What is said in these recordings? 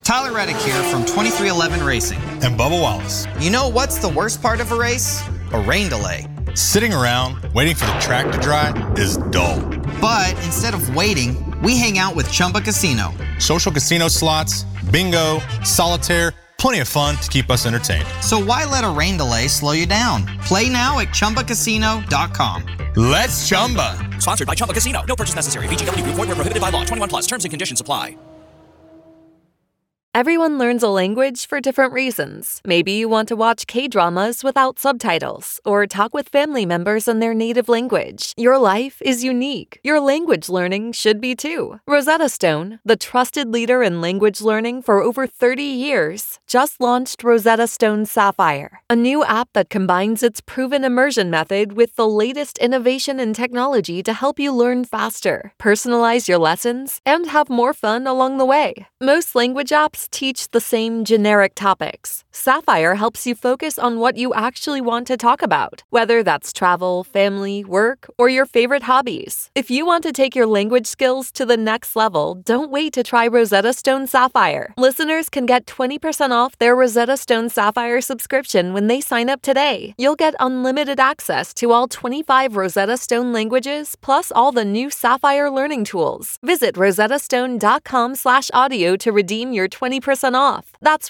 Tyler Reddick here from 2311 Racing. And Bubba Wallace. You know what's the worst part of a race? A rain delay. Sitting around waiting for the track to dry is dull. But instead of waiting, we hang out with Chumba Casino. Social casino slots, bingo, solitaire, plenty of fun to keep us entertained. So why let a rain delay slow you down? Play now at ChumbaCasino.com. Let's Chumba. Sponsored by Chumba Casino. No purchase necessary. VGW Group. Void where prohibited by law. 21 plus. Terms and conditions apply. Everyone learns a language for different reasons. Maybe you want to watch K-dramas without subtitles, or talk with family members in their native language. Your life is unique. Your language learning should be too. Rosetta Stone, the trusted leader in language learning for over 30 years, just launched Rosetta Stone Sapphire, a new app that combines its proven immersion method with the latest innovation and technology to help you learn faster, personalize your lessons, and have more fun along the way. Most language apps teach the same generic topics. Sapphire helps you focus on what you actually want to talk about, whether that's travel, family, work, or your favorite hobbies. If you want to take your language skills to the next level, don't wait to try Rosetta Stone Sapphire. Listeners can get 20% off their Rosetta Stone Sapphire subscription when they sign up today. You'll get unlimited access to all 25 Rosetta Stone languages, plus all the new Sapphire learning tools. Visit rosettastone.com/audio to redeem your 20% off. That's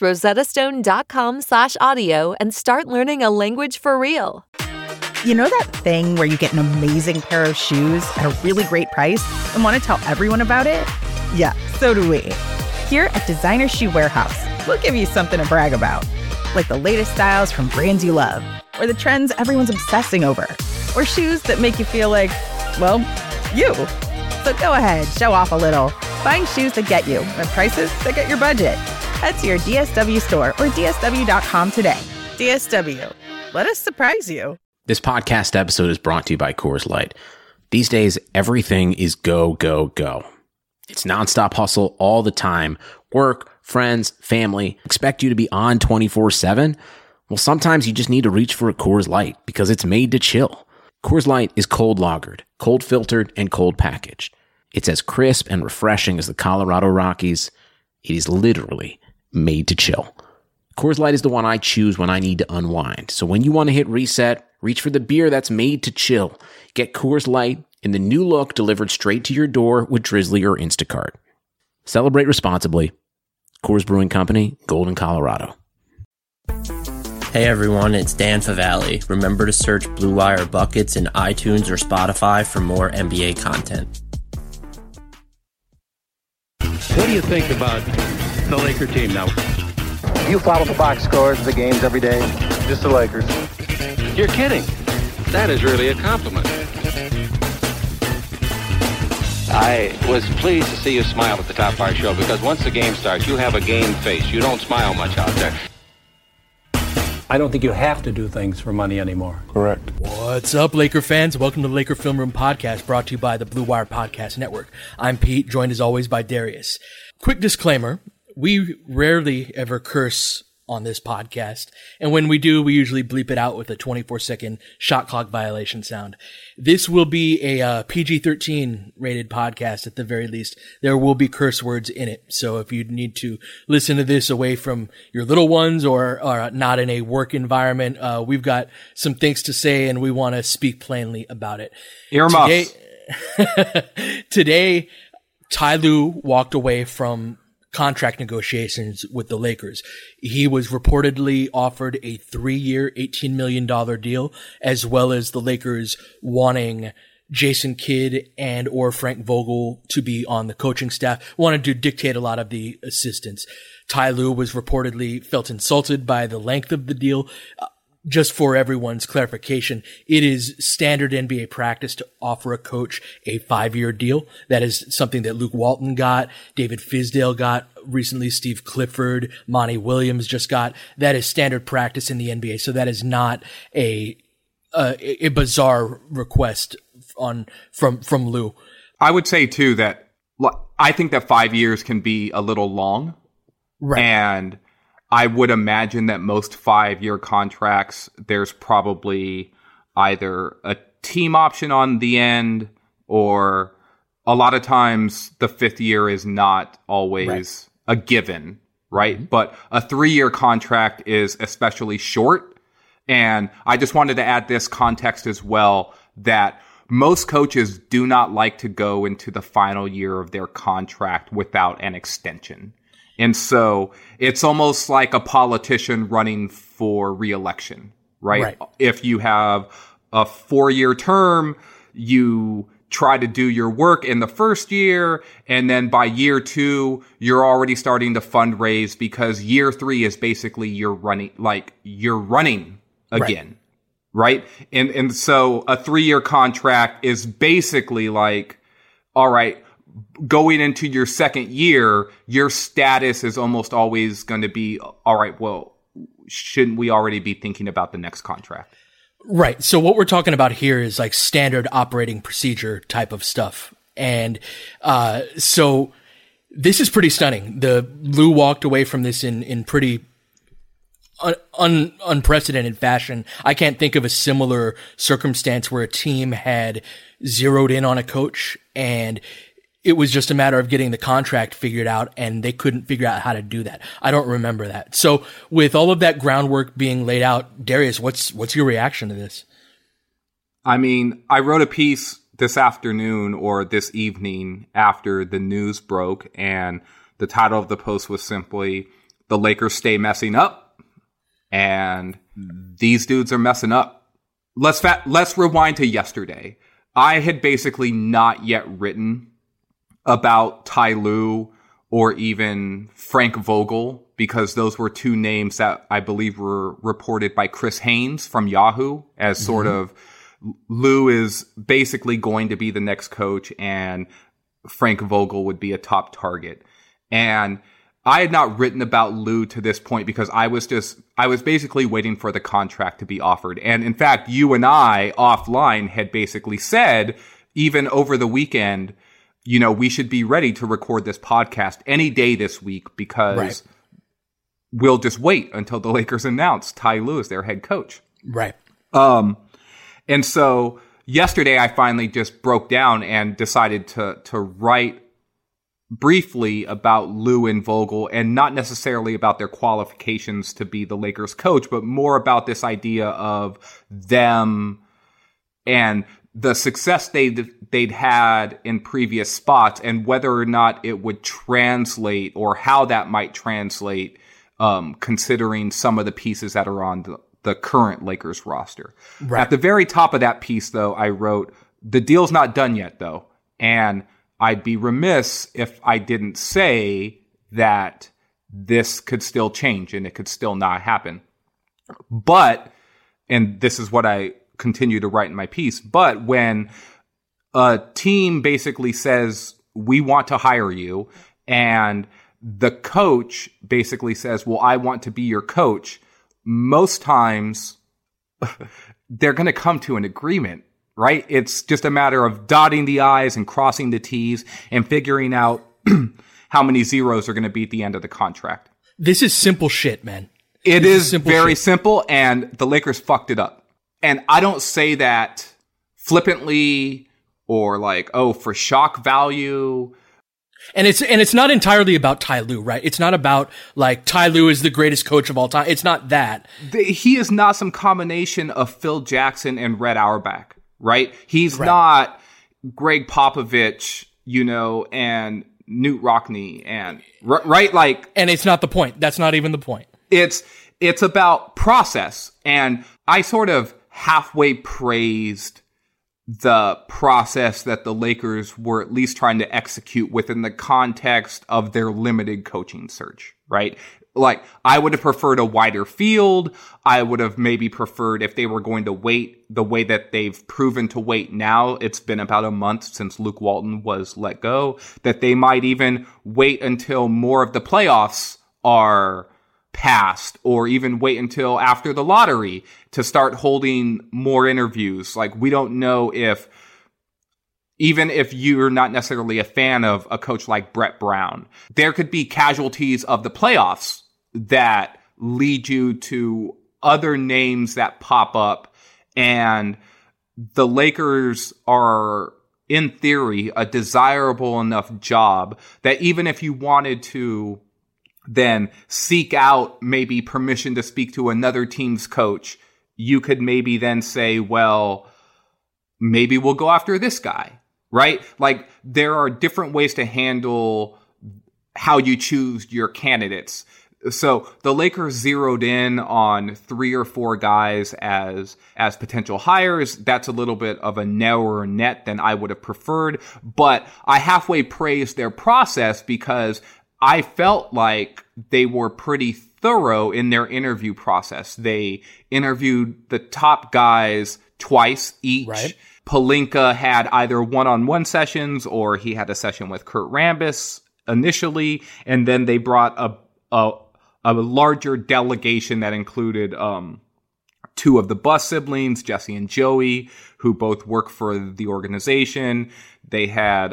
rosettastone.com/audio and start learning a language for real. You know that thing where you get an amazing pair of shoes at a really great price and want to tell everyone about it? Yeah, so do we. Here at Designer Shoe Warehouse, we'll give you something to brag about, like the latest styles from brands you love, or the trends everyone's obsessing over, or shoes that make you feel like, well, you. So go ahead, show off a little. Find shoes that get you at prices that get your budget. Head to your DSW store or DSW.com today. DSW, let us surprise you. This podcast episode is brought to you by Coors Light. These days, everything is go, go, go. It's nonstop hustle all the time. Work, friends, family, expect you to be on 24/7. Well, sometimes you just need to reach for a Coors Light because it's made to chill. Coors Light is cold lagered, cold filtered, and cold packaged. It's as crisp and refreshing as the Colorado Rockies. It is literally made to chill. Coors Light is the one I choose when I need to unwind. So when you want to hit reset, reach for the beer that's made to chill. Get Coors Light in the new look delivered straight to your door with Drizzly or Instacart. Celebrate responsibly. Coors Brewing Company, Golden, Colorado. Hey everyone, it's Dan Favale. Remember to search Blue Wire Buckets in iTunes or Spotify for more NBA content. What do you think about the Laker team now? You follow the box scores, the games every day? Just the Lakers. You're kidding. That is really a compliment. I was pleased to see you smile at the top of our show because once the game starts, you have a game face. You don't smile much out there. I don't think you have to do things for money anymore. Correct. What's up, Laker fans? Welcome to the Laker Film Room Podcast, brought to you by the Blue Wire Podcast Network. I'm Pete, joined as always by Darius. Quick disclaimer, we rarely ever curse on this podcast, and when we do, we usually bleep it out with a 24-second shot clock violation sound. This will be a PG-13 rated podcast at the very least. There will be curse words in it, so if you need to listen to this away from your little ones or not in a work environment, we've got some things to say, and we want to speak plainly about it. Earmuffs. Today, Ty Lue walked away from contract negotiations with the Lakers. He was reportedly offered a 3-year, $18 million deal, as well as the Lakers wanting Jason Kidd and or Frank Vogel to be on the coaching staff, wanted to dictate a lot of the assistants. Ty Lue was reportedly felt insulted by the length of the deal. Just for everyone's clarification, it is standard NBA practice to offer a coach a 5-year deal. That is something that Luke Walton got, David Fizdale got recently, Steve Clifford, Monty Williams just got. That is standard practice in the NBA. So that is not a bizarre request from Lue. I would say too that I think that 5 years can be a little long, right? And I would imagine that most 5-year contracts, there's probably either a team option on the end, or a lot of times the 5th year is not always a given. right? But a 3-year contract is especially short. And I just wanted to add this context as well, that most coaches do not like to go into the final year of their contract without an extension. And so it's almost like a politician running for re-election, right? If you have a 4-year term, you try to do your work in the first year, and then by year 2, you're already starting to fundraise, because year 3 is basically you're running again, right? And so a 3-year contract is basically like, all right, going into your second year, your status is almost always going to be, all right, well, shouldn't we already be thinking about the next contract? Right. So what we're talking about here is like standard operating procedure type of stuff. And so this is pretty stunning. Lou walked away from this in pretty unprecedented fashion. I can't think of a similar circumstance where a team had zeroed in on a coach and it was just a matter of getting the contract figured out, and they couldn't figure out how to do that. I don't remember that. So with all of that groundwork being laid out, Darius, what's your reaction to this? I mean, I wrote a piece this afternoon or this evening after the news broke, and the title of the post was simply, "The Lakers Stay Messing Up," and these dudes are messing up. Let's rewind to yesterday. I had basically not yet written about Ty Lue or even Frank Vogel, because those were two names that I believe were reported by Chris Haynes from Yahoo as sort of, Lue is basically going to be the next coach and Frank Vogel would be a top target. And I had not written about Lue to this point because I was basically waiting for the contract to be offered. And in fact, you and I offline had basically said, even over the weekend, you know, we should be ready to record this podcast any day this week, because we'll just wait until the Lakers announce Ty Lue as their head coach. Right. And so yesterday I finally just broke down and decided to write briefly about Lue and Vogel, and not necessarily about their qualifications to be the Lakers coach, but more about this idea of them and the success they'd had in previous spots, and whether or not it would translate, or how that might translate, considering some of the pieces that are on the current Lakers roster. Right. At the very top of that piece, though, I wrote, "The deal's not done yet, though. And I'd be remiss if I didn't say that this could still change and it could still not happen. But," and this is what I continue to write in my piece, "but when a team basically says, we want to hire you, and the coach basically says, well, I want to be your coach," most times they're going to come to an agreement, right? It's just a matter of dotting the I's and crossing the T's and figuring out how many zeros are going to be at the end of the contract. This is simple shit, man. It is very simple, and the Lakers fucked it up. And I don't say that flippantly or like, oh, for shock value. And it's not entirely about Ty Lue, right? It's not about like Ty Lue is the greatest coach of all time. It's not that. He is not some combination of Phil Jackson and Red Auerbach, right? He's not Greg Popovich, you know, and Knute Rockne and right, like. And it's not the point. That's not even the point. It's about process, and I sort of halfway praised the process that the Lakers were at least trying to execute within the context of their limited coaching search, right? Like, I would have preferred a wider field. I would have maybe preferred, if they were going to wait the way that they've proven to wait now, it's been about a month since Luke Walton was let go, that they might even wait until more of the playoffs are past, or even wait until after the lottery to start holding more interviews. Like, we don't know if, even if you're not necessarily a fan of a coach like Brett Brown, there could be casualties of the playoffs that lead you to other names that pop up. And the Lakers are, in theory, a desirable enough job that even if you wanted to then seek out maybe permission to speak to another team's coach, you could maybe then say, well, maybe we'll go after this guy, right? Like, there are different ways to handle how you choose your candidates. So the Lakers zeroed in on 3 or 4 guys as potential hires. That's a little bit of a narrower net than I would have preferred, but I halfway praised their process because I felt like they were pretty thorough in their interview process. They interviewed the top guys twice each. Right. Pelinka had either one-on-one sessions or he had a session with Kurt Rambis initially, and then they brought a larger delegation that included 2 of the Buss siblings, Jesse and Joey, who both work for the organization. They had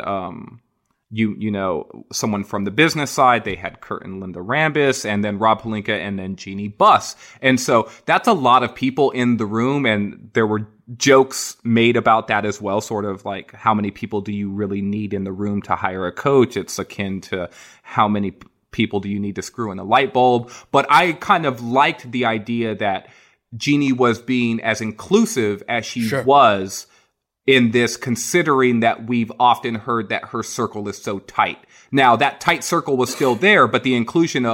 someone from the business side. They had Kurt and Linda Rambis, and then Rob Pelinka, and then Jeannie Buss. And so that's a lot of people in the room, and there were jokes made about that as well, sort of like, how many people do you really need in the room to hire a coach? It's akin to how many people do you need to screw in a light bulb? But I kind of liked the idea that Jeannie was being as inclusive as she was in this, considering that we've often heard that her circle is so tight. Now, that tight circle was still there, but the inclusion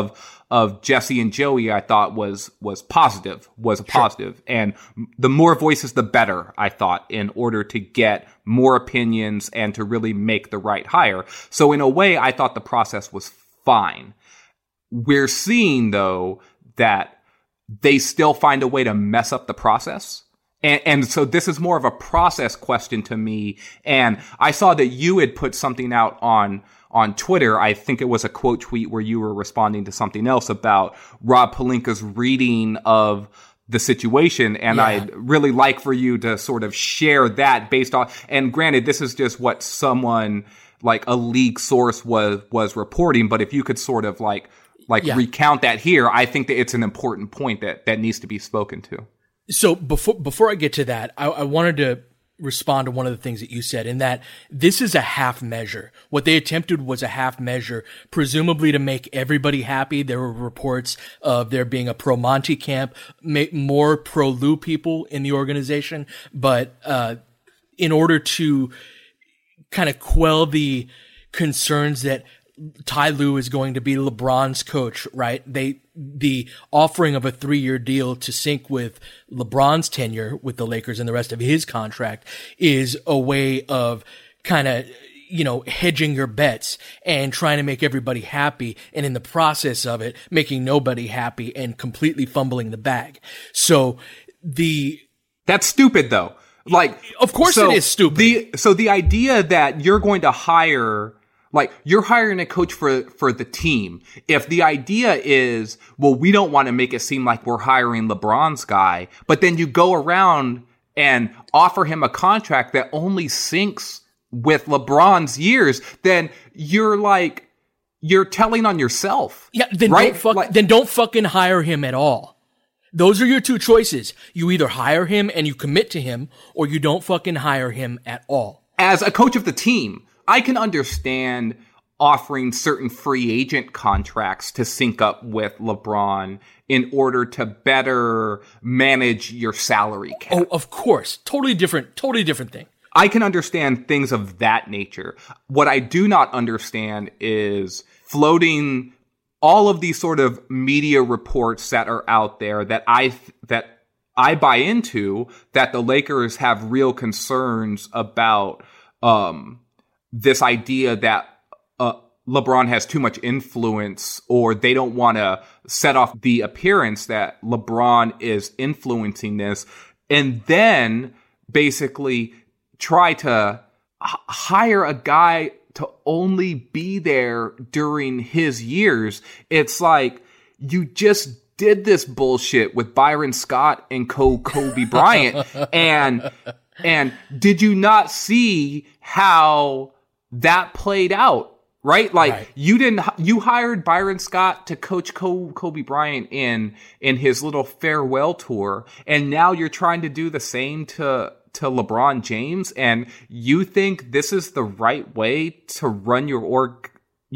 of Jesse and Joey, I thought was positive. And the more voices, the better, I thought, in order to get more opinions and to really make the right hire. So in a way, I thought the process was fine. We're seeing, though, that they still find a way to mess up the process. And so this is more of a process question to me. And I saw that you had put something out on Twitter. I think it was a quote tweet where you were responding to something else about Rob Pelinka's reading of the situation. And I'd really like for you to sort of share that based on, and granted, this is just what someone like a league source was reporting. But if you could sort of recount that here, I think that it's an important point that needs to be spoken to. So before I get to that, I wanted to respond to one of the things that you said, in that this is a half measure. What they attempted was a half measure, presumably to make everybody happy. There were reports of there being a pro-Monty camp, more pro-Lue people in the organization. But in order to kind of quell the concerns that Ty Lue is going to be LeBron's coach, right? The offering of a 3-year deal to sync with LeBron's tenure with the Lakers and the rest of his contract is a way of kind of, hedging your bets and trying to make everybody happy. And in the process of it, making nobody happy and completely fumbling the bag. So that's stupid though. Like, of course it is stupid. The idea that you're going to hire, like, you're hiring a coach for the team. If the idea is, well, we don't want to make it seem like we're hiring LeBron's guy, but then you go around and offer him a contract that only syncs with LeBron's years, then you're telling on yourself. Yeah, then right? Don't fucking hire him at all. Those are your two choices. You either hire him and you commit to him, or you don't fucking hire him at all. As a coach of the team, I can understand offering certain free agent contracts to sync up with LeBron in order to better manage your salary cap. Oh, of course. Totally different thing. I can understand things of that nature. What I do not understand is floating all of these sort of media reports that are out there that I buy into, that the Lakers have real concerns about this idea that LeBron has too much influence, or they don't want to set off the appearance that LeBron is influencing this, and then basically try to hire a guy to only be there during his years. It's like, you just did this bullshit with Byron Scott and Kobe Bryant. And did you not see how that played out? Right? Like, right. You hired Byron Scott to coach Kobe Bryant in his little farewell tour. And now you're trying to do the same to LeBron James, and you think this is the right way to run your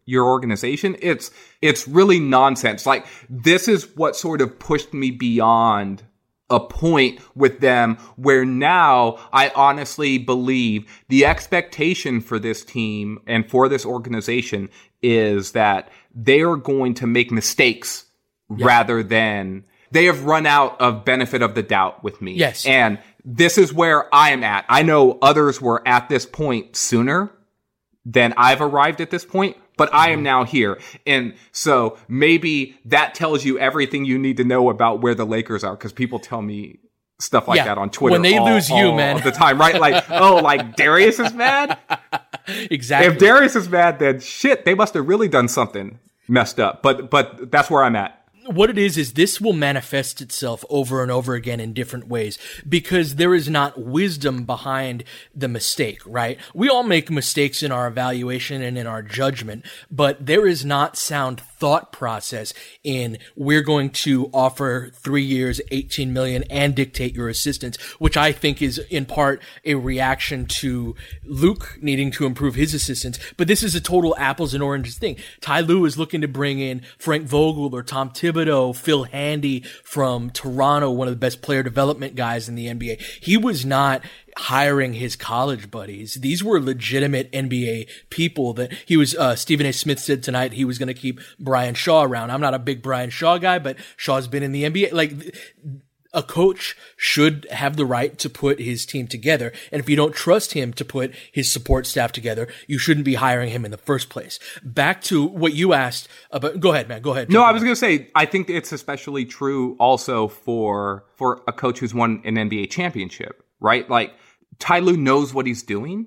your organization. It's really nonsense. Like, this is what sort of pushed me beyond a point with them where now I honestly believe the expectation for this team and for this organization is that they are going to make mistakes rather than they have run out of benefit of the doubt with me. Yes. And this is where I am at. I know others were at this point sooner than I've arrived at this point, but I am now here. And so maybe that tells you everything you need to know about where the Lakers are, because people tell me stuff like that on Twitter. When they lose you, man. All the time, right? Like, oh, like Darius is mad? Exactly. If Darius is mad, then shit, they must have really done something messed up. But that's where I'm at. What it is this will manifest itself over and over again in different ways because there is not wisdom behind the mistake, right? We all make mistakes in our evaluation and in our judgment, but there is not sound thought process in we're going to offer 3 years, 18 million and dictate your assistance, which I think is in part a reaction to Luke needing to improve his assistance. But this is a total apples and oranges thing. Ty Lue is looking to bring in Frank Vogel or Tom Thibodeau, Phil Handy from Toronto, one of the best player development guys in the NBA. He was not hiring his college buddies. These were legitimate NBA people that he was, Stephen A. Smith said tonight he was going to keep Brian Shaw around. I'm not a big Brian Shaw guy, but Shaw's been in the NBA. Like, a coach should have the right to put his team together. And if you don't trust him to put his support staff together, you shouldn't be hiring him in the first place. Back to what you asked about. Go ahead, man. Go ahead. No, I was going to say, I think it's especially true also for a coach who's won an NBA championship, right? Like, Ty Lue knows what he's doing.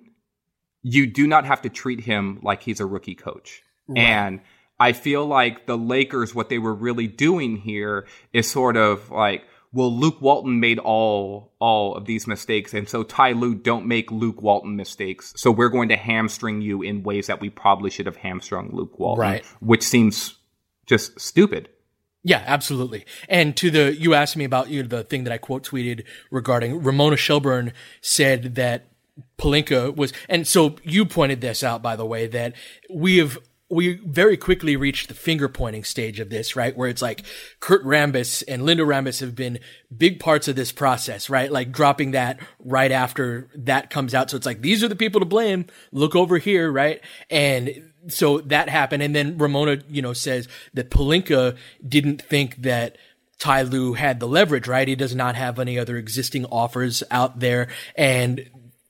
You do not have to treat him like he's a rookie coach. Right. And I feel like the Lakers, what they were really doing here is sort of like, well, Luke Walton made all of these mistakes, and so Ty Lue, don't make Luke Walton mistakes. So we're going to hamstring you in ways that we probably should have hamstrung Luke Walton, right? Which seems just stupid. Yeah, absolutely. And you asked me about the thing that I quote tweeted regarding Ramona Shelburne said that Pelinka was, and so you pointed this out, by the way, that we very quickly reached the finger pointing stage of this, right? Where it's like Kurt Rambis and Linda Rambis have been big parts of this process, right? Like dropping that right after that comes out. So it's like, these are the people to blame. Look over here, right? And so that happened. And then Ramona, says that Pelinka didn't think that Ty Lue had the leverage, right? He does not have any other existing offers out there. And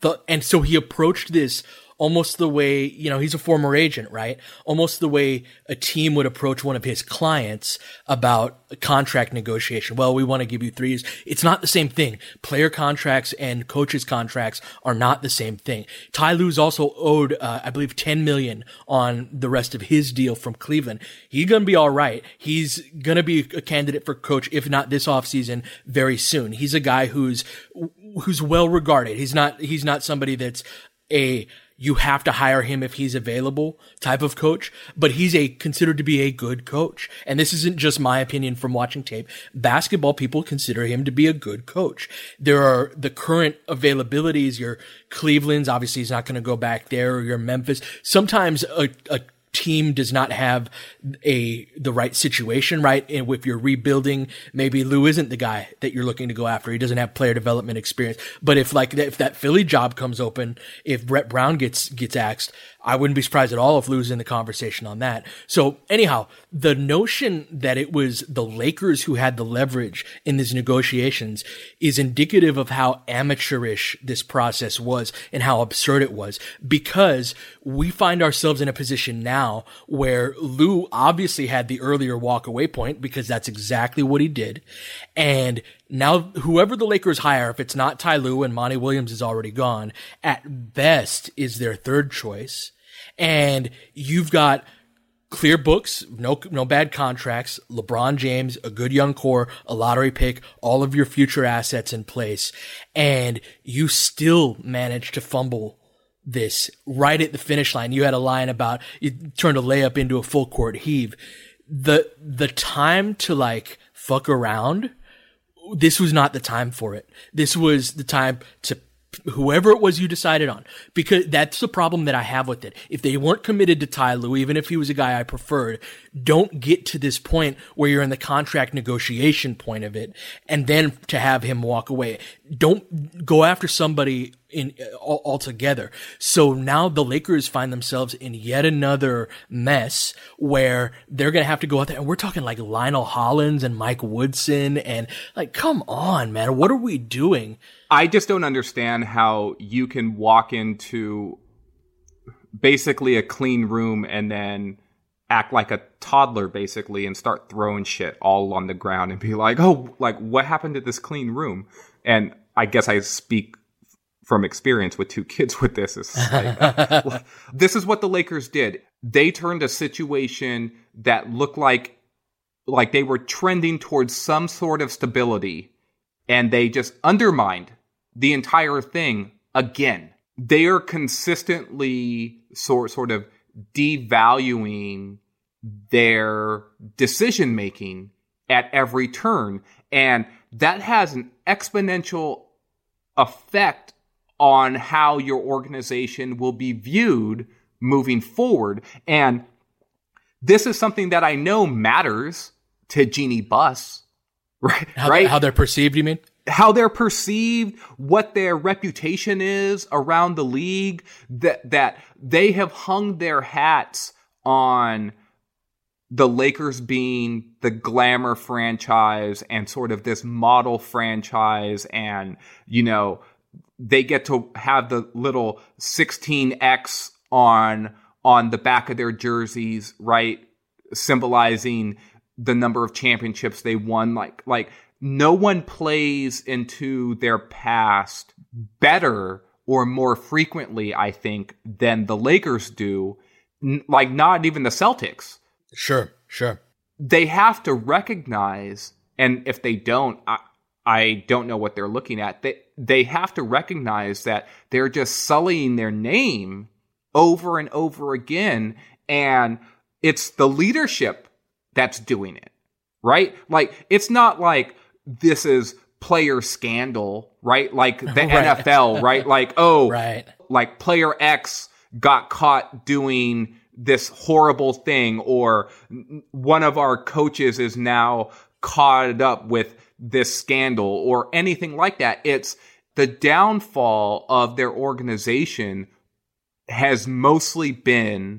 so he approached this almost the way, he's a former agent, right? Almost the way a team would approach one of his clients about a contract negotiation. Well, we want to give you 3 years. It's not the same thing. Player contracts and coaches contracts are not the same thing. Ty Lue's also owed, I believe, $10 million on the rest of his deal from Cleveland. He's going to be all right. He's going to be a candidate for coach, if not this offseason, very soon. He's a guy who's well regarded. He's not somebody that's you have to hire him if he's available type of coach, but he's considered to be a good coach. And this isn't just my opinion from watching tape. Basketball people consider him to be a good coach. There are the current availabilities, your Cleveland's, obviously he's not going to go back there, or your Memphis. Sometimes a team does not have the right situation, right? And if you're rebuilding, maybe Lue isn't the guy that you're looking to go after. He doesn't have player development experience. But if that Philly job comes open, if Brett Brown gets axed, I wouldn't be surprised at all if Lue's in the conversation on that. So anyhow, the notion that it was the Lakers who had the leverage in these negotiations is indicative of how amateurish this process was and how absurd it was, because we find ourselves in a position now where Lue obviously had the earlier walk away point, because that's exactly what he did. And now whoever the Lakers hire, if it's not Ty Lue and Monty Williams is already gone, at best is their third choice. And you've got clear books, no bad contracts, LeBron James, a good young core, a lottery pick, all of your future assets in place. And you still managed to fumble this right at the finish line. You had a line about you turned a layup into a full court heave. The time to fuck around, this was not the time for it. This was the time to whoever it was you decided on, because that's the problem that I have with it. If they weren't committed to Ty Lue, even if he was a guy I preferred, don't get to this point where you're in the contract negotiation point of it and then to have him walk away. Don't go after somebody altogether. So now the Lakers find themselves in yet another mess where they're going to have to go out there, and we're talking like Lionel Hollins and Mike Woodson, and like, come on, man, what are we doing? I just don't understand how you can walk into basically a clean room and then act like a toddler basically and start throwing shit all on the ground and be like, oh, like what happened to this clean room? And I guess I speak from experience with 2 kids with this. It's like, this is what the Lakers did. They turned a situation that looked like they were trending towards some sort of stability, and they just undermined the entire thing again. They are consistently sort of devaluing their decision making at every turn, and that has an exponential effect on how your organization will be viewed moving forward. And this is something that I know matters to Jeannie Buss, right? How they're perceived, you mean? How they're perceived, what their reputation is around the league, that they have hung their hats on the Lakers being the glamour franchise and sort of this model franchise, and, you know, they get to have the little 16X on the back of their jerseys, right? Symbolizing the number of championships they won. Like no one plays into their past better or more frequently, I think, than the Lakers do. Like not even the Celtics. Sure. They have to recognize, and if they don't, I don't know what they're looking at. They have to recognize that they're just sullying their name over and over again, and it's the leadership that's doing it, right? Like, it's not like this is player scandal, right? Like the right. NFL, right? Like, oh, right. Like player X got caught doing this horrible thing, or one of our coaches is now caught up with this scandal or anything like that. It's the downfall of their organization has mostly been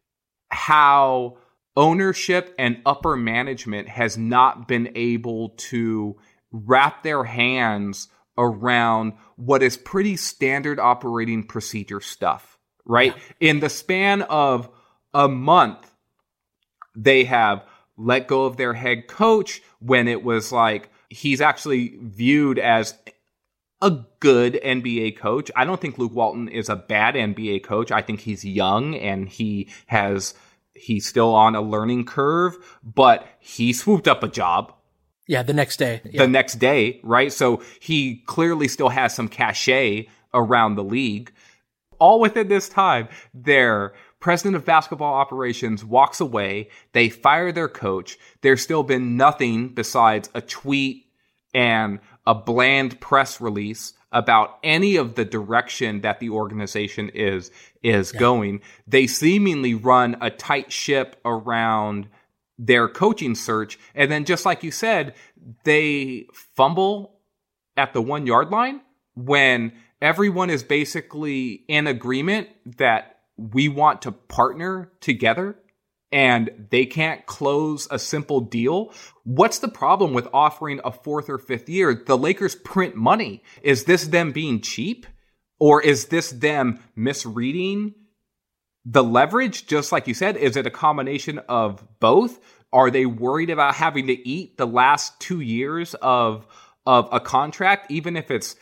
how ownership and upper management has not been able to wrap their hands around what is pretty standard operating procedure stuff, right? Yeah. In the span of a month, they have let go of their head coach when it was like, he's actually viewed as a good NBA coach. I don't think Luke Walton is a bad NBA coach. I think he's young and he's still on a learning curve, but he swooped up a job. Yeah, the next day. Yeah. The next day, right? So he clearly still has some cachet around the league. All within this time, their president of basketball operations walks away. They fire their coach. There's still been nothing besides a tweet and a bland press release about any of the direction that the organization is going. They seemingly run a tight ship around their coaching search. And then just like you said, they fumble at the 1 yard line when everyone is basically in agreement that we want to partner together and they can't close a simple deal. What's the problem with offering a 4th or 5th year? The Lakers print money. Is this them being cheap? Or is this them misreading the leverage? Just like you said, is it a combination of both? Are they worried about having to eat the last 2 years of a contract, even if it's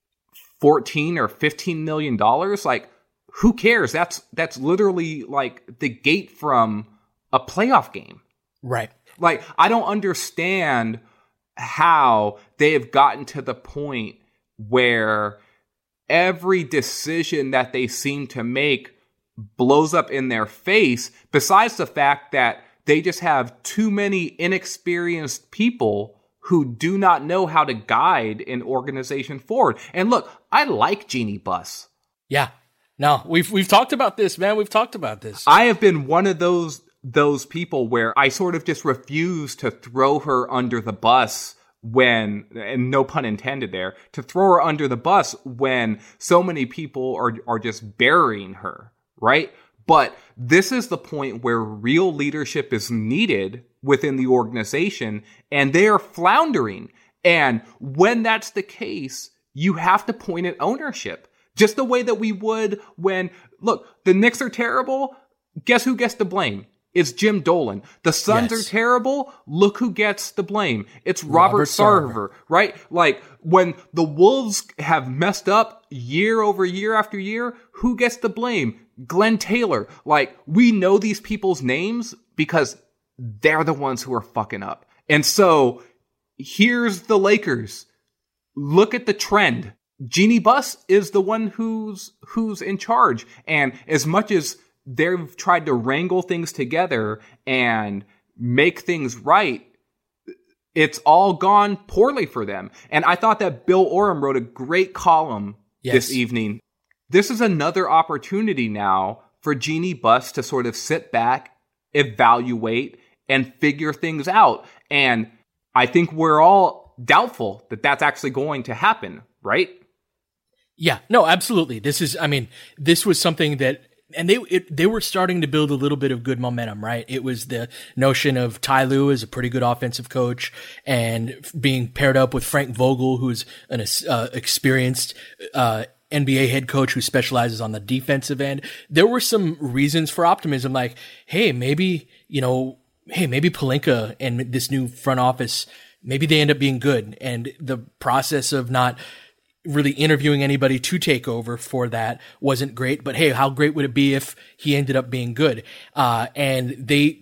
$14 or $15 million? Like, who cares? That's literally like the gate from a playoff game. Right. Like, I don't understand how they have gotten to the point where every decision that they seem to make blows up in their face, besides the fact that they just have too many inexperienced people who do not know how to guide an organization forward. And look, I like Jeannie Buss. Yeah. No, we've talked about this, man. We've talked about this. I have been one of those people where I sort of just refuse to throw her under the bus when, and no pun intended there, to throw her under the bus when so many people are just burying her, right? But this is the point where real leadership is needed within the organization, and they are floundering. And when that's the case, you have to point at ownership. Just the way that we would when, look, the Knicks are terrible. Guess who gets the blame? It's Jim Dolan. The Suns are terrible. Look who gets the blame. It's Robert Sarver, right? Like, when the Wolves have messed up year over year after year, who gets the blame? Glenn Taylor. Like, we know these people's names because they're the ones who are fucking up. And so, here's the Lakers. Look at the trend. Jeannie Buss is the one who's in charge. And as much as they've tried to wrangle things together and make things right, it's all gone poorly for them. And I thought that Bill Oram wrote a great column this evening. This is another opportunity now for Jeannie Buss to sort of sit back, evaluate, and figure things out. And I think we're all doubtful that that's actually going to happen, right? Yeah, no, absolutely. This was something that, and they were starting to build a little bit of good momentum, right? It was the notion of Ty Lue as a pretty good offensive coach and being paired up with Frank Vogel, who's an experienced NBA head coach who specializes on the defensive end. There were some reasons for optimism, like, hey, maybe Pelinka and this new front office, maybe they end up being good. And the process of not really interviewing anybody to take over for that wasn't great, but hey, how great would it be if he ended up being good? And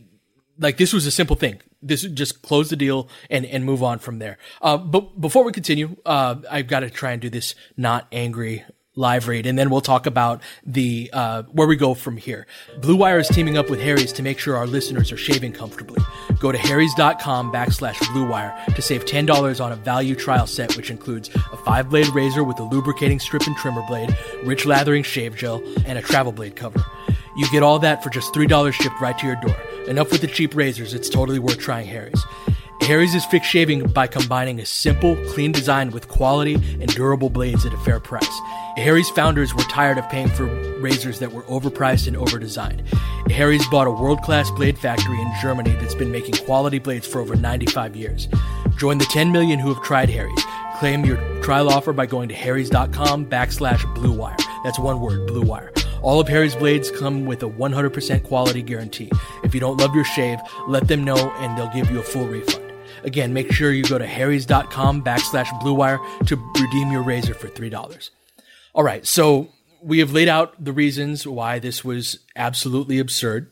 this was a simple thing. This would just close the deal and move on from there. But before we continue, I've got to try and do this not angry live read, and then we'll talk about the where we go from here. Blue Wire is teaming up with Harry's to make sure our listeners are shaving comfortably. Go to harrys.com/Blue Wire to save $10 on a value trial set, which includes a 5-blade razor with a lubricating strip and trimmer blade, rich lathering shave gel, and a travel blade cover. You get all that for just $3 shipped right to your door. Enough with the cheap razors, it's totally worth trying Harry's. Harry's is fixed shaving by combining a simple, clean design with quality and durable blades at a fair price. Harry's founders were tired of paying for razors that were overpriced and overdesigned. Harry's bought a world-class blade factory in Germany that's been making quality blades for over 95 years. Join the 10 million who have tried Harry's. Claim your trial offer by going to harrys.com/Blue Wire. That's one word, Blue Wire. All of Harry's blades come with a 100% quality guarantee. If you don't love your shave, let them know and they'll give you a full refund. Again, make sure you go to harrys.com/Blue Wire to redeem your razor for $3. All right, so we have laid out the reasons why this was absolutely absurd.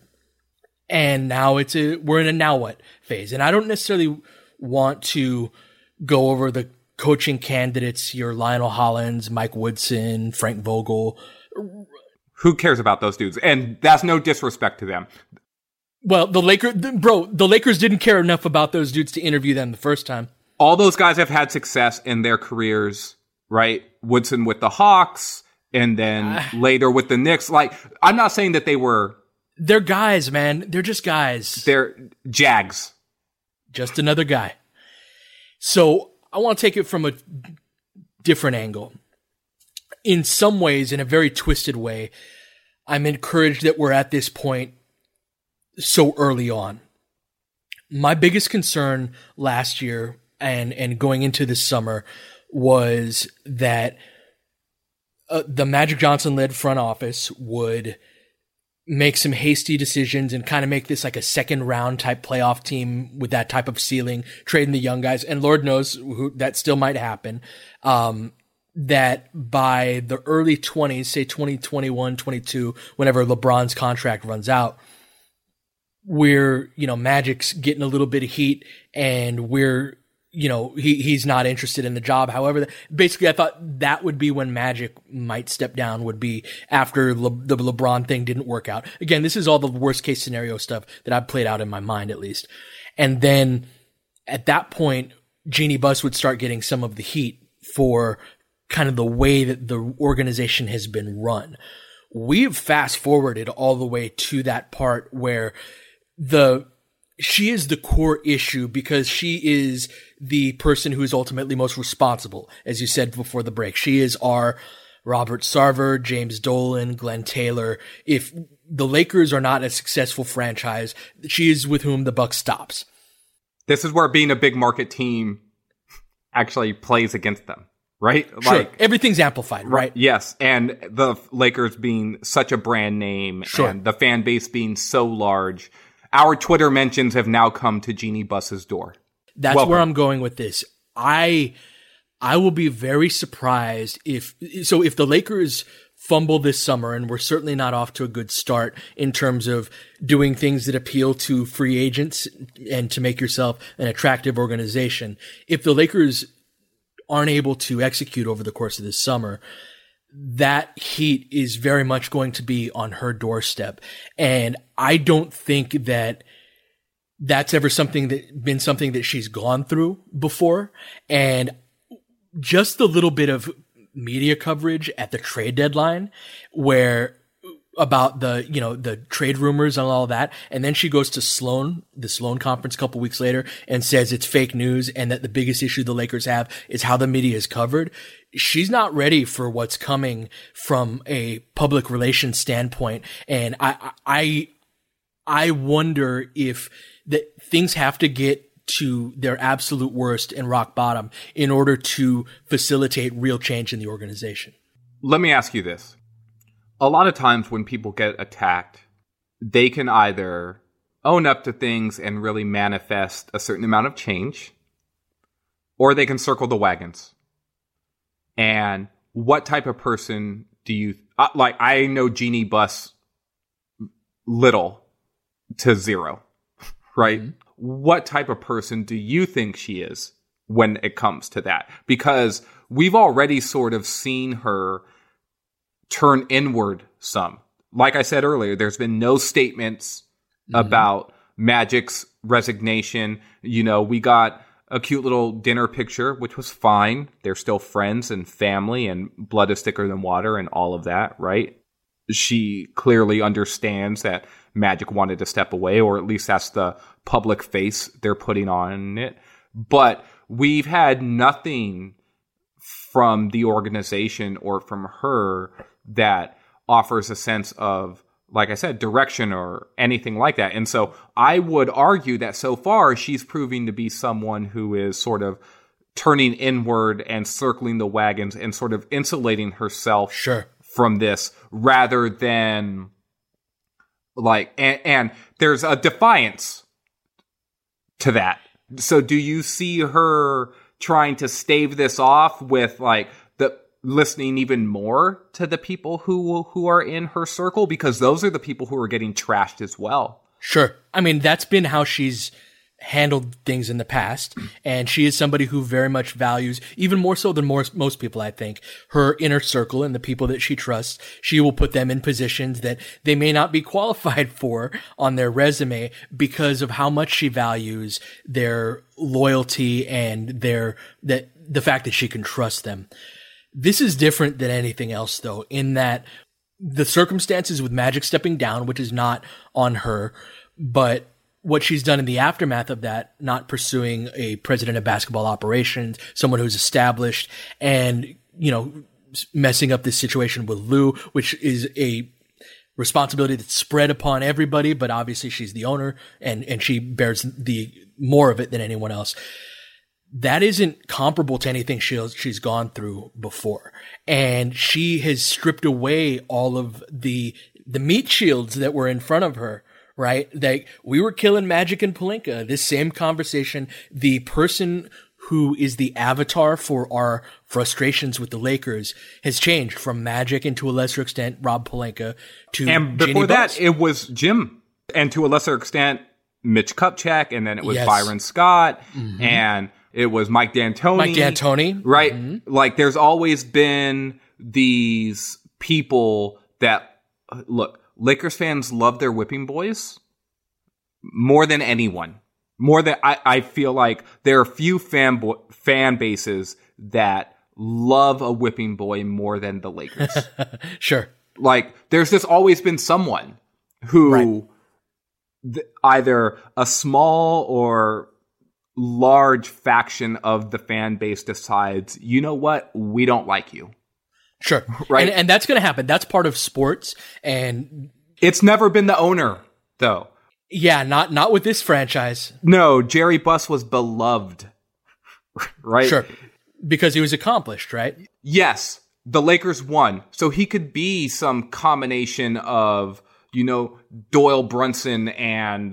And now we're in a now what phase. And I don't necessarily want to go over the coaching candidates, your Lionel Hollins, Mike Woodson, Frank Vogel. Who cares about those dudes? And that's no disrespect to them. Well, the Lakers didn't care enough about those dudes to interview them the first time. All those guys have had success in their careers, right? Woodson with the Hawks, and then later with the Knicks. Like, I'm not saying that they're guys, man. They're just guys. They're Jags. Just another guy. So I want to take it from a different angle. In some ways, in a very twisted way, I'm encouraged that we're at this point so early on. My biggest concern last year and going into this summer was that the Magic Johnson-led front office would make some hasty decisions and kind of make this like a second round type playoff team with that type of ceiling, trading the young guys. And Lord knows that still might happen. That by the early 20s, say 2021, 22, whenever LeBron's contract runs out, Magic's getting a little bit of heat and he's not interested in the job. However, basically I thought that would be when Magic might step down, would be after the LeBron thing didn't work out. Again, this is all the worst case scenario stuff that I've played out in my mind, at least. And then at that point, Jeannie Buss would start getting some of the heat for kind of the way that the organization has been run. We've fast forwarded all the way to that part where she is the core issue because she is the person who is ultimately most responsible, as you said before the break. She is our Robert Sarver, James Dolan, Glenn Taylor. If the Lakers are not a successful franchise, she is with whom the buck stops. This is where being a big market team actually plays against them, right? Sure. Like Everything's amplified, right? Yes. And the Lakers being such a brand name and the fan base being so large, our Twitter mentions have now come to Jeannie Buss's door. That's where I'm going with this. I will be very surprised if the Lakers fumble this summer, and we're certainly not off to a good start in terms of doing things that appeal to free agents and to make yourself an attractive organization. If the Lakers aren't able to execute over the course of this summer, that heat is very much going to be on her doorstep. And I don't think that that's ever been something that she's gone through before. And just the little bit of media coverage at the trade deadline where about the trade rumors and all that. And then she goes to the Sloan conference a couple weeks later and says it's fake news and that the biggest issue the Lakers have is how the media is covered. She's not ready for what's coming from a public relations standpoint. And I wonder if that things have to get to their absolute worst and rock bottom in order to facilitate real change in the organization. Let me ask you this. A lot of times when people get attacked, they can either own up to things and really manifest a certain amount of change, or they can circle the wagons. And what type of person do you like? I know Jeannie Buss little to zero, right? Mm-hmm. What type of person do you think she is when it comes to that? Because we've already sort of seen her turn inward some. Like I said earlier, there's been no statements about Magic's resignation. You know, we got a cute little dinner picture, which was fine. They're still friends and family, and blood is thicker than water and all of that, right? She clearly understands that Magic wanted to step away, or at least that's the public face they're putting on it. But we've had nothing from the organization or from her that offers a sense of, like I said, direction or anything like that. And so I would argue that so far she's proving to be someone who is sort of turning inward and circling the wagons and sort of insulating herself from this, rather than like, and there's a defiance to that. So do you see her trying to stave this off with like the listening even more to the people who are in her circle? Because those are the people who are getting trashed as well. Sure. I mean, that's been how she's handled things in the past. And she is somebody who very much values, even more so than most people, I think, her inner circle and the people that she trusts. She will put them in positions that they may not be qualified for on their resume because of how much she values their loyalty and the fact that she can trust them. This is different than anything else, though, in that the circumstances with Magic stepping down, which is not on her, but what she's done in the aftermath of that, not pursuing a president of basketball operations, someone who's established, and, you know, messing up this situation with Lou, which is a responsibility that's spread upon everybody, but obviously she's the owner and she bears the more of it than anyone else. That isn't comparable to anything she's gone through before. And she has stripped away all of the meat shields that were in front of her, right? That we were killing Magic and Pelinka. This same conversation, the person who is the avatar for our frustrations with the Lakers has changed from Magic and to a lesser extent, Rob Pelinka to And before Jeannie that, Buss. it was Jim. And to a lesser extent, Mitch Kupchak. And then it was Byron Scott. Mm-hmm. And it was Mike D'Antoni. Right? Mm-hmm. Like, there's always been these people that, look, Lakers fans love their whipping boys more than anyone. More than I feel like there are few fan bases that love a whipping boy more than the Lakers. Sure. Like, there's just always been someone who either a small or large faction of the fan base decides, you know what, we don't like you. Sure. Right. And that's going to happen. That's part of sports. And it's never been the owner, though. Yeah, not with this franchise. No, Jerry Buss was beloved, right? Sure, because he was accomplished, right? Yes, the Lakers won, so he could be some combination of, you know, Doyle Brunson and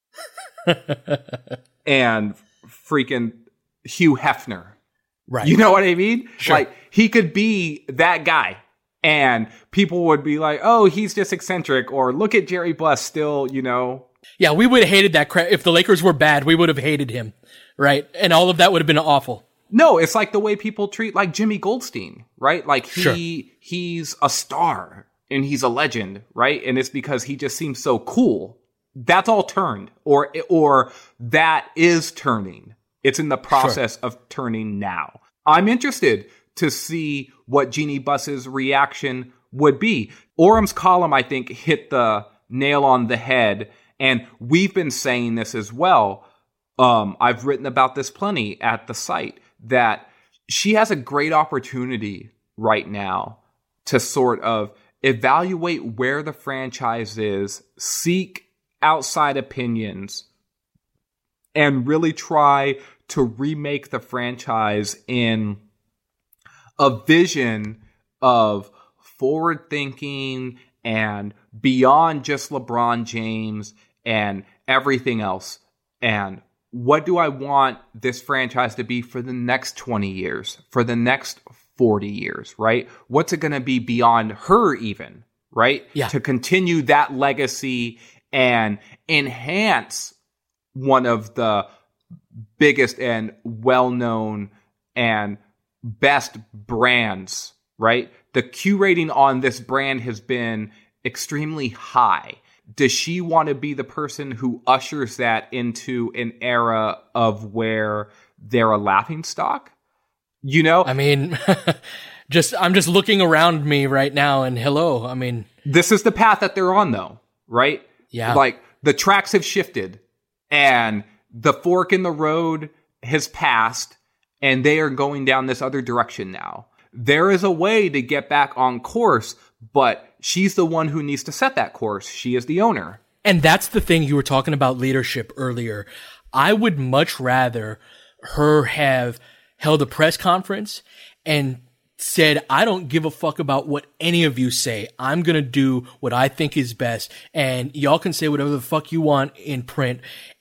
freaking Hugh Hefner, right? You know what I mean? Sure. Like, he could be that guy. And people would be like, oh, he's just eccentric, or look at Jerry Buss still, you know. Yeah, we would have hated that crap. If the Lakers were bad, we would have hated him, right? And all of that would have been awful. No, it's like the way people treat like Jimmy Goldstein, right? Like he's a star and he's a legend, right? And it's because he just seems so cool. That's all turned, or that is turning. It's in the process of turning now. I'm interested to see what Jeannie Buss's reaction would be. Orum's column, I think, hit the nail on the head. And we've been saying this as well. I've written about this plenty at the site, that she has a great opportunity right now to sort of evaluate where the franchise is, seek outside opinions, and really try to remake the franchise in a vision of forward thinking and beyond just LeBron James and everything else. And what do I want this franchise to be for the next 20 years, for the next 40 years, right? What's it going to be beyond her even, right? Yeah. To continue that legacy and enhance one of the biggest and well-known and best brands, right? The Q rating on this brand has been extremely high. Does she want to be the person who ushers that into an era of where they're a laughingstock? You know? I mean, I'm just looking around me right now and hello. I mean, this is the path that they're on though, right? Yeah. Like, the tracks have shifted and the fork in the road has passed and they are going down this other direction now. There is a way to get back on course, but she's the one who needs to set that course. She is the owner. And that's the thing, you were talking about leadership earlier. I would much rather her have held a press conference and said, I don't give a fuck about what any of you say. I'm going to do what I think is best. And y'all can say whatever the fuck you want in print.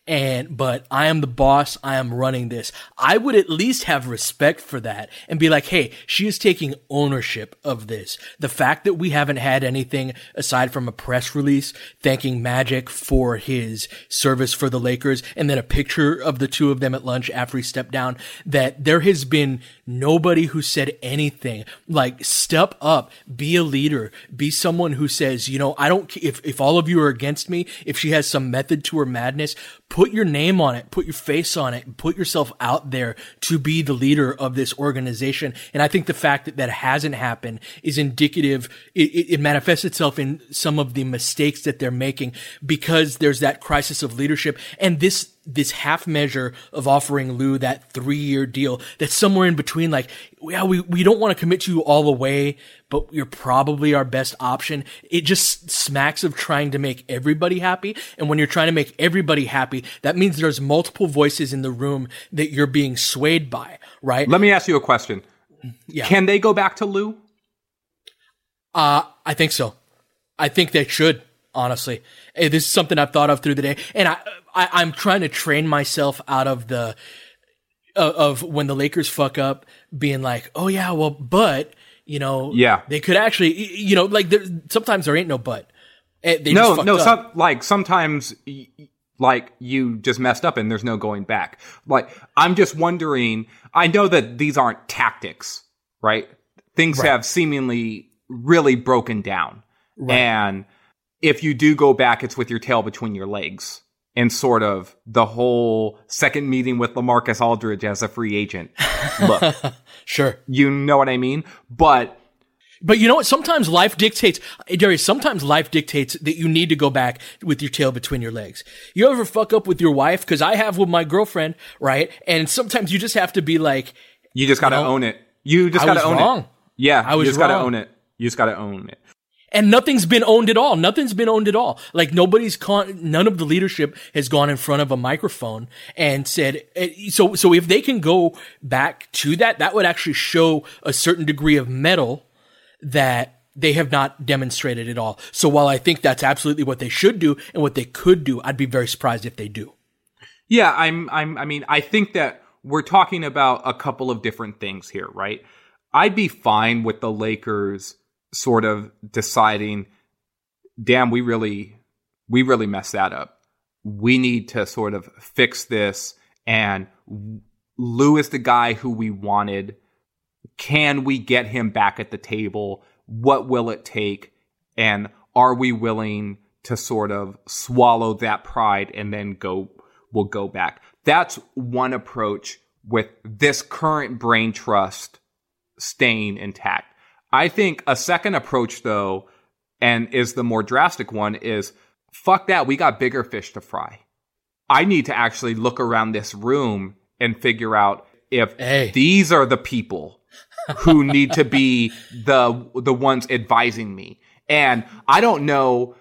But I am the boss. I am running this. I would at least have respect for that and be like, hey, she is taking ownership of this. The fact that we haven't had anything aside from a press release thanking Magic for his service for the Lakers and then a picture of the two of them at lunch after he stepped down, that there has been nobody who said anything like, step up, be a leader, be someone who says, you know, I don't, if all of you are against me, if she has some method to her madness, put your name on it, put your face on it, put yourself out there to be the leader of this organization. And I think the fact that that hasn't happened is indicative. It manifests itself in some of the mistakes that they're making because there's that crisis of leadership. And this half measure of offering Lou that 3-year deal that's somewhere in between, like, yeah, we don't want to commit to you all the way, but you're probably our best option. It just smacks of trying to make everybody happy. And when you're trying to make everybody happy, that means there's multiple voices in the room that you're being swayed by, right? Let me ask you a question. Yeah. Can they go back to Lou? I think so. I think they should, honestly. This is something I've thought of through the day. And I'm trying to train myself out of of when the Lakers fuck up being like, oh yeah, well, but, you know, yeah, they could actually, you know, like sometimes there ain't no but. Sometimes like you just messed up and there's no going back. Like, I'm just wondering, I know that these aren't tactics, right? Things have seemingly really broken down. Right. And if you do go back, it's with your tail between your legs. in sort of the whole second meeting with LaMarcus Aldridge as a free agent look. Sure. You know what I mean? But you know what? Sometimes life dictates, Darius, that you need to go back with your tail between your legs. You ever fuck up with your wife? Because I have with my girlfriend, right? And sometimes you just have to be like, you just got to own it. You just got to own wrong. it. Yeah. I was you just wrong. got to own it. You just got to own it. And nothing's been owned at all. Nothing's been owned at all. Like none of the leadership has gone in front of a microphone and said, so if they can go back to that, that would actually show a certain degree of mettle that they have not demonstrated at all. So while I think that's absolutely what they should do and what they could do, I'd be very surprised if they do. Yeah. I think that we're talking about a couple of different things here, right? I'd be fine with the Lakers sort of deciding, damn, we really messed that up. We need to sort of fix this. And Lou is the guy who we wanted. Can we get him back at the table? What will it take? And are we willing to sort of swallow that pride and then we'll go back? That's one approach with this current brain trust staying intact. I think a second approach, though, and is the more drastic one, is fuck that. We got bigger fish to fry. I need to actually look around this room and figure out if these are the people who need to be the ones advising me. And I don't know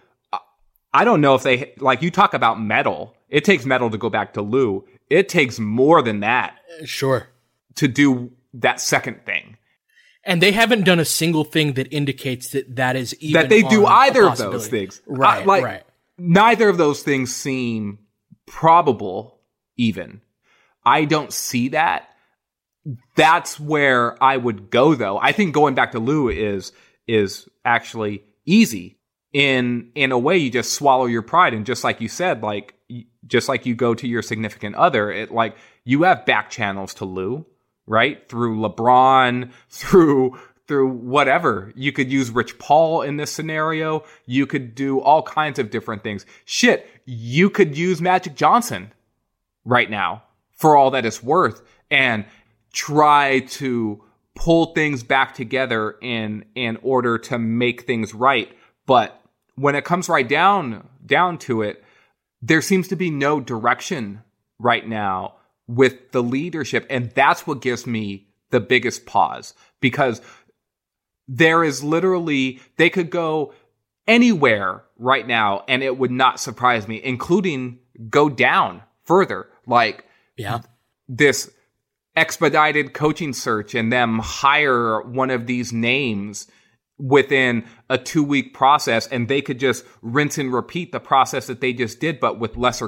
if they, like, you talk about metal. It takes metal to go back to Lou. It takes more than that. Sure. To do that second thing. And they haven't done a single thing that indicates that is even that they do either of possibility. those things. Right, right. Neither of those things seem probable even. I don't see that. That's where I would go, though. I think going back to Lou is actually easy. In a way, you just swallow your pride, and just like you said, like just like you go to your significant other, you have back channels to Lou. Right? Through LeBron, through whatever. You could use Rich Paul in this scenario. You could do all kinds of different things. Shit, you could use Magic Johnson right now for all that it's worth and try to pull things back together in order to make things right. But when it comes right down to it, there seems to be no direction right now with the leadership. And that's what gives me the biggest pause, because there is literally, they could go anywhere right now and it would not surprise me, including go down further. Like this expedited coaching search and them hire one of these names within a 2-week process, and they could just rinse and repeat the process that they just did, but with lesser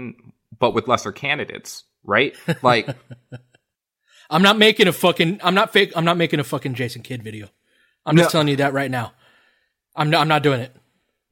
candidates. Right? Like, I'm not making a fucking Jason Kidd video. I'm just telling you that right now. I'm not doing it.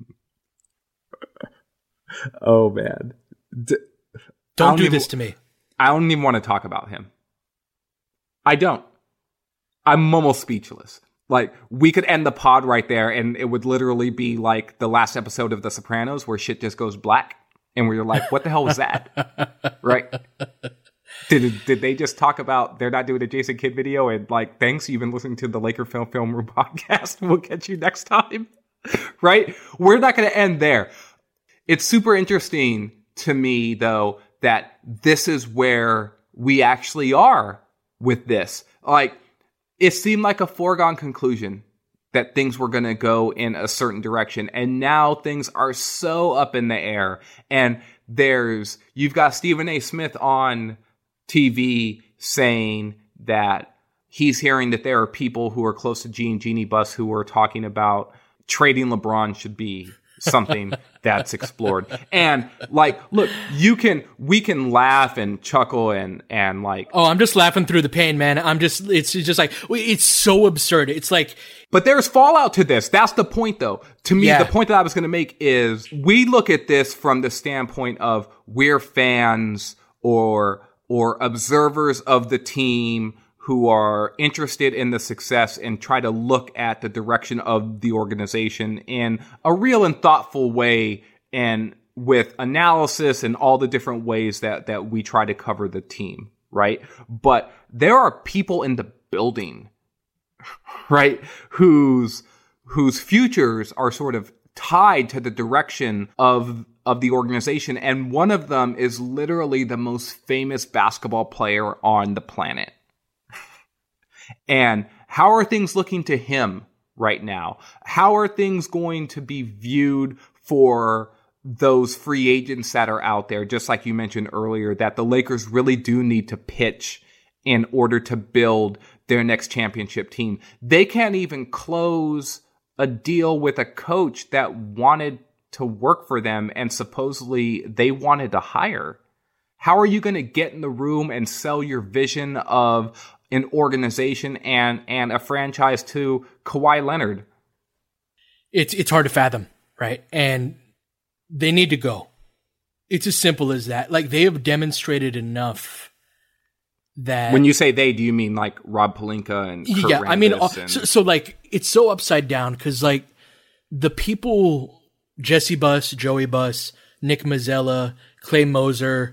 Oh man. Don't do this to me. I don't even want to talk about him. I don't. I'm almost speechless. Like, we could end the pod right there and it would literally be like the last episode of The Sopranos where shit just goes black. And we're like, what the hell was that? Right? Did they just talk about they're not doing a Jason Kidd video and like, thanks, you've been listening to the Laker Film Room podcast. We'll catch you next time. Right? We're not going to end there. It's super interesting to me, though, that this is where we actually are with this. Like, it seemed like a foregone conclusion that things were going to go in a certain direction. And now things are so up in the air. And you've got Stephen A. Smith on TV saying that he's hearing that there are people who are close to Jeannie Buss who are talking about trading LeBron should be something that's explored. And like, look, we can laugh and chuckle and like, oh, I'm just laughing through the pain, man. It's just like, it's so absurd. It's like, but there's fallout to this. That's the point, though. To me, the point that I was going to make is we look at this from the standpoint of we're fans or observers of the team who are interested in the success and try to look at the direction of the organization in a real and thoughtful way. And with analysis and all the different ways that we try to cover the team, right? But there are people in the building, right, whose futures are sort of tied to the direction of the organization. And one of them is literally the most famous basketball player on the planet. And how are things looking to him right now? How are things going to be viewed for those free agents that are out there? Just like you mentioned earlier, that the Lakers really do need to pitch in order to build their next championship team. They can't even close a deal with a coach that wanted to work for them and supposedly they wanted to hire. How are you going to get in the room and sell your vision of an organization and a franchise to Kawhi Leonard? It's hard to fathom, right? And they need to go. It's as simple as that. Like, they have demonstrated enough that... When you say they, do you mean like Rob Pelinka and Kurt Yeah, Rambis I mean, so like, it's so upside down because like the people, Jesse Buss, Joey Buss, Nick Mazzella, Clay Moser,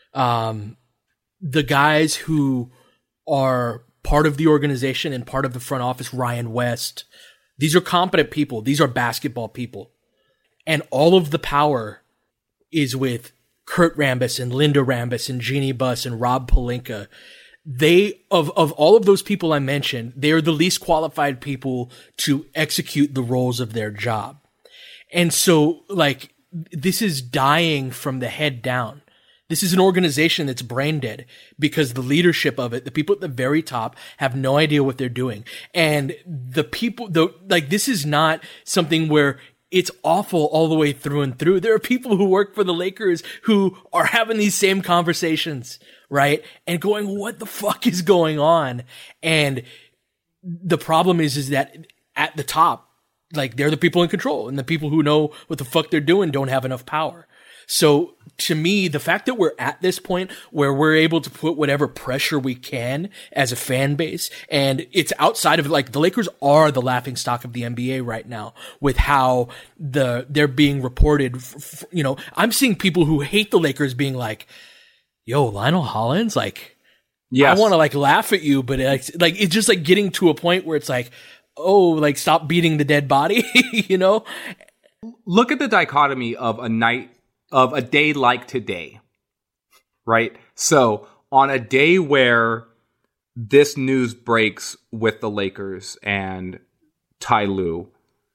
the guys who are part of the organization and part of the front office, Ryan West, these are competent people. These are basketball people. And all of the power is with Kurt Rambis and Linda Rambis and Jeannie Buss and Rob Pelinka. They, of all of those people I mentioned, they are the least qualified people to execute the roles of their job. And so, like, this is dying from the head down. This is an organization that's brain dead because the leadership of it, the people at the very top, have no idea what they're doing. And the people, this is not something where it's awful all the way through and through. There are people who work for the Lakers who are having these same conversations, right? And going, what the fuck is going on? And the problem is that at the top, like, they're the people in control, and the people who know what the fuck they're doing don't have enough power. So to me, the fact that we're at this point where we're able to put whatever pressure we can as a fan base, and it's outside of, like, the Lakers are the laughing stock of the NBA right now with how they're being reported. You know, I'm seeing people who hate the Lakers being like, yo, Lionel Hollins, like, yes. I want to like laugh at you, but it's just like getting to a point where it's like, oh, like, stop beating the dead body, you know? Look at the dichotomy of a day like today, right? So on a day where this news breaks with the Lakers and Ty Lue,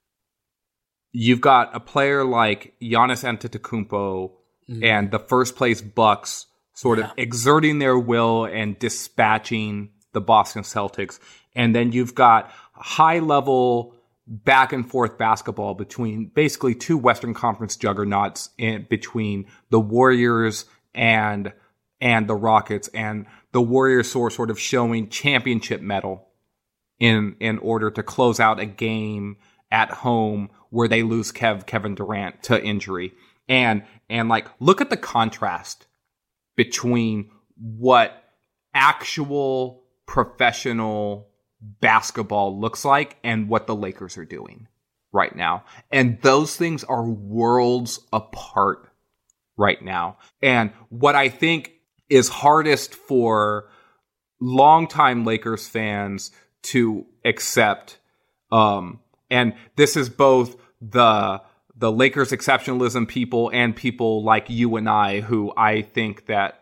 you've got a player like Giannis Antetokounmpo and the first place Bucks sort of exerting their will and dispatching the Boston Celtics. And then you've got high level back and forth basketball between basically two Western Conference juggernauts between the Warriors and the Rockets, and the Warriors sort of showing championship mettle in order to close out a game at home where they lose Kevin Durant to injury. And like, look at the contrast between what actual professional basketball looks like and what the Lakers are doing right now. And those things are worlds apart right now. And what I think is hardest for longtime Lakers fans to accept, and this is both the Lakers exceptionalism people and people like you and I, who I think that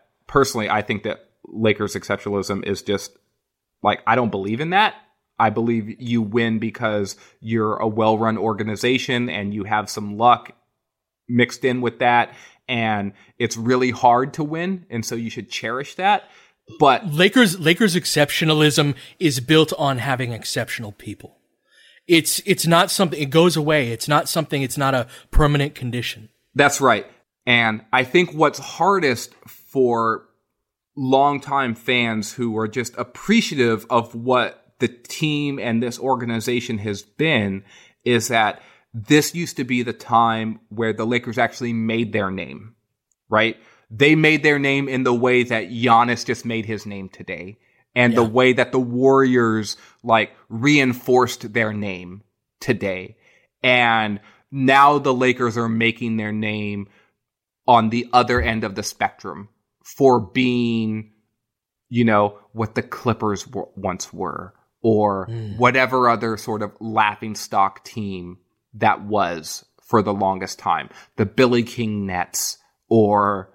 Lakers exceptionalism is just, like, I don't believe in that. I believe you win because you're a well-run organization and you have some luck mixed in with that. And it's really hard to win. And so you should cherish that. But Lakers exceptionalism is built on having exceptional people. It's not something, it goes away. It's not a permanent condition. That's right. And I think what's hardest for longtime fans who are just appreciative of what the team and this organization has been is that this used to be the time where the Lakers actually made their name, right? They made their name in the way that Giannis just made his name today, and the way that the Warriors like reinforced their name today. And now the Lakers are making their name on the other end of the spectrum for being, what the Clippers once were, or whatever other sort of laughingstock team that was for the longest time. The Billy King Nets, or,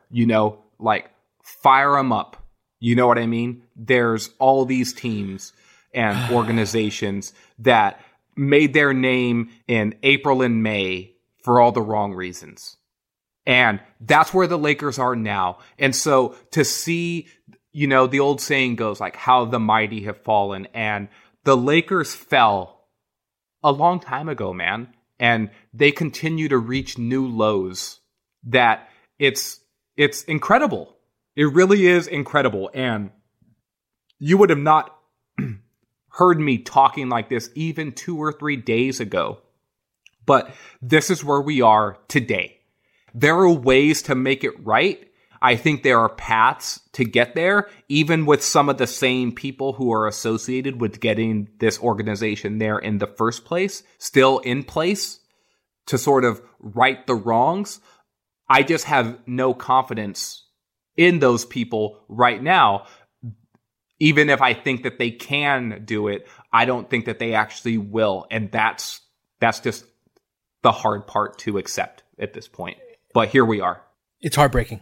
fire them up. You know what I mean? There's all these teams and organizations that made their name in April and May for all the wrong reasons. And that's where the Lakers are now. And so to see, the old saying goes like, how the mighty have fallen. And the Lakers fell a long time ago, man. And they continue to reach new lows that it's incredible. It really is incredible. And you would have not heard me talking like this even 2 or 3 days ago. But this is where we are today. There are ways to make it right. I think there are paths to get there, even with some of the same people who are associated with getting this organization there in the first place, still in place to sort of right the wrongs. I just have no confidence in those people right now. Even if I think that they can do it, I don't think that they actually will. And that's just the hard part to accept at this point. But here we are. It's heartbreaking.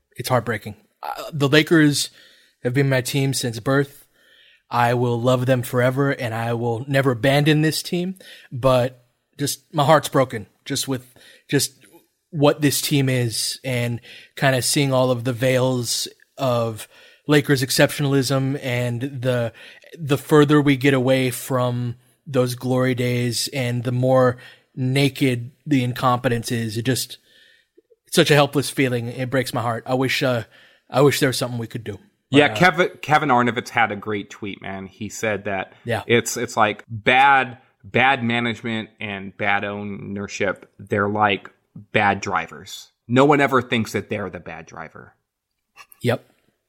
The Lakers have been my team since birth. I will love them forever, and I will never abandon this team. But just my heart's broken just with what this team is, and kind of seeing all of the veils of Lakers exceptionalism, and the further we get away from those glory days and the more naked the incompetence is. It's such a helpless feeling. It breaks my heart. I wish there was something we could do. Yeah, Kevin Arnovitz had a great tweet, man. He said that it's like bad management and bad ownership. They're like bad drivers. No one ever thinks that they're the bad driver. Yep.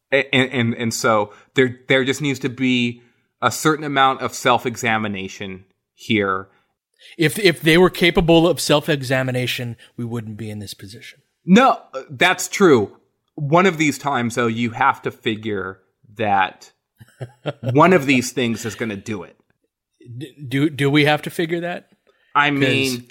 And so there just needs to be a certain amount of self-examination here. If they were capable of self-examination, we wouldn't be in this position. No, that's true. One of these times, though, you have to figure that one of these things is going to do it. Do we have to figure that? I mean,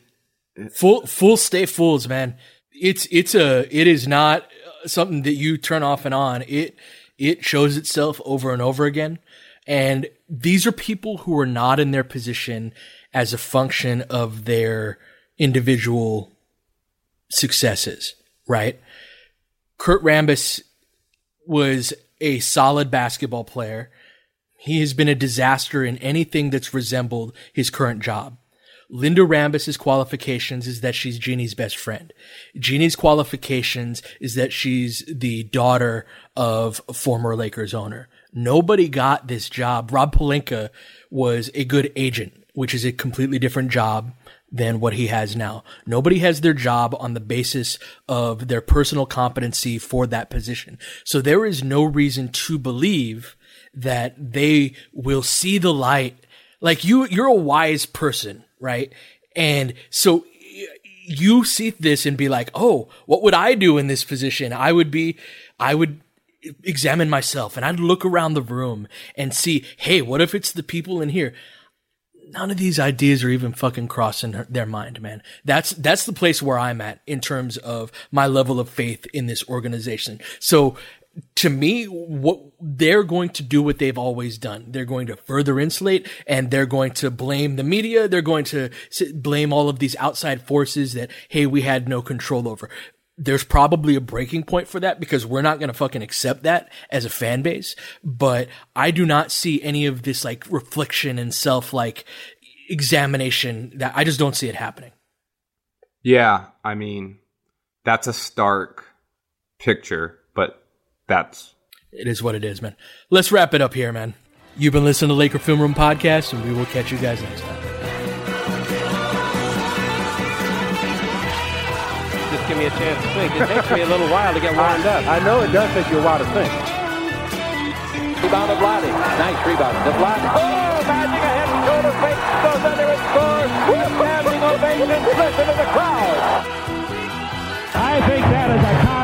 fools stay fools, man. It is not something that you turn off and on. It shows itself over and over again. And these are people who are not in their position as a function of their individual successes, right? Kurt Rambis was a solid basketball player. He has been a disaster in anything that's resembled his current job. Linda Rambis's qualifications is that she's Jeannie's best friend. Jeannie's qualifications is that she's the daughter of a former Lakers owner. Nobody got this job. Rob Pelinka was a good agent, which is a completely different job than what he has now. Nobody has their job on the basis of their personal competency for that position. So there is no reason to believe that they will see the light. Like you're a wise person, right? And so you see this and be like, oh, what would I do in this position? I would examine myself, and I'd look around the room and see, hey, what if it's the people in here? None of these ideas are even fucking crossing their mind, man. That's the place where I'm at in terms of my level of faith in this organization. So to me, what they're going to do what they've always done. They're going to further insulate, and they're going to blame the media. They're going to blame all of these outside forces that, hey, we had no control over. There's probably a breaking point for that, because we're not going to fucking accept that as a fan base. But I do not see any of this like reflection and self like examination. That I just don't see it happening. Yeah, I mean, that's a stark picture, but it is what it is, man. Let's wrap it up here, man. You've been listening to Laker Film Room Podcast, and we will catch you guys next time. Just give me a chance to think. It takes me a little while to get warmed up. I know it does take you a while to think. Rebound to Vlade. Nice rebound to Vlade. Oh, Magic, a head and shoulder fake. Goes under and scores. Standing ovation. Listen to the crowd. I think that is a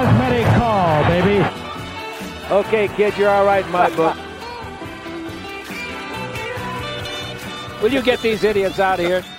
Okay, kid, you're all right in my book. Will you get these idiots out of here?